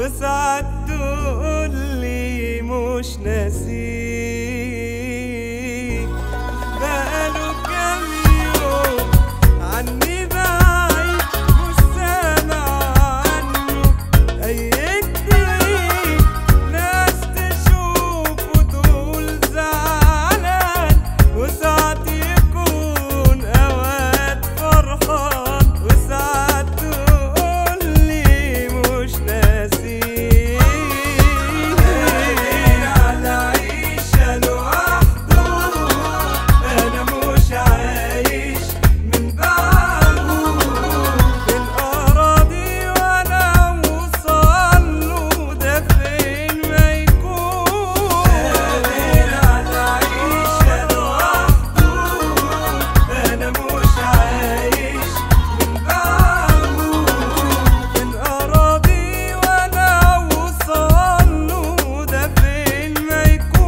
وساعات تقولي مش ناسيك. بقاله كام يوم عني بعيد مش سامع عنه أي جديد. ناس تشوف وتقول زعلان، وساعات يكون أوقات فرحان، وساعات تقولي مش ناسيك. قادر على عيشة لوحده، أنا مش عايش من بعده. في الأراضي وأنا أوصله، ده فين ما يكون. قادر على عيشة لوحده، أنا مش عايش من بعده. في الأراضي وأنا أوصله، ده فين ما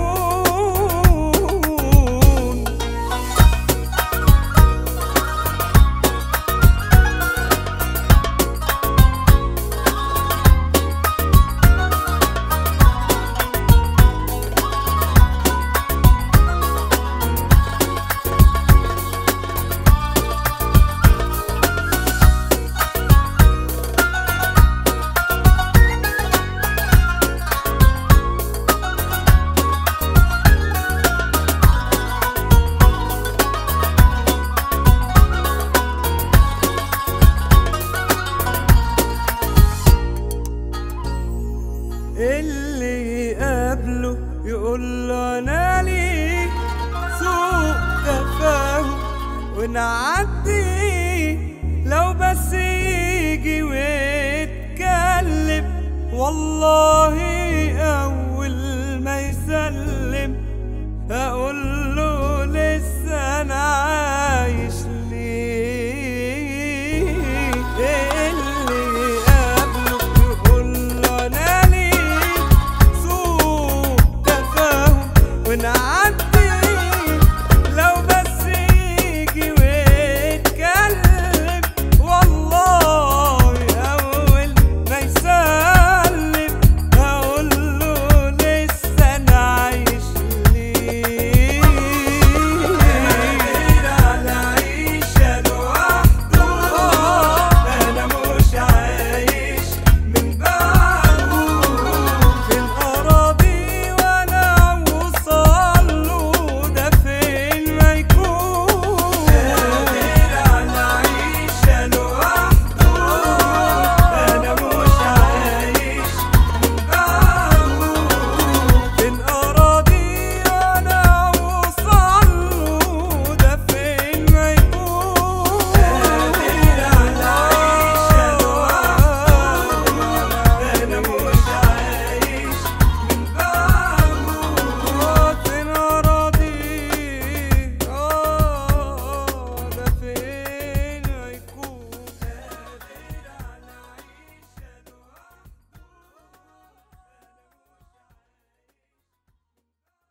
يكون. اللي يقابله يقوله أنا ليك سوء تفاهم ونعدي، لو بس يجي ويتكلم. والله أول ما يسلم أقول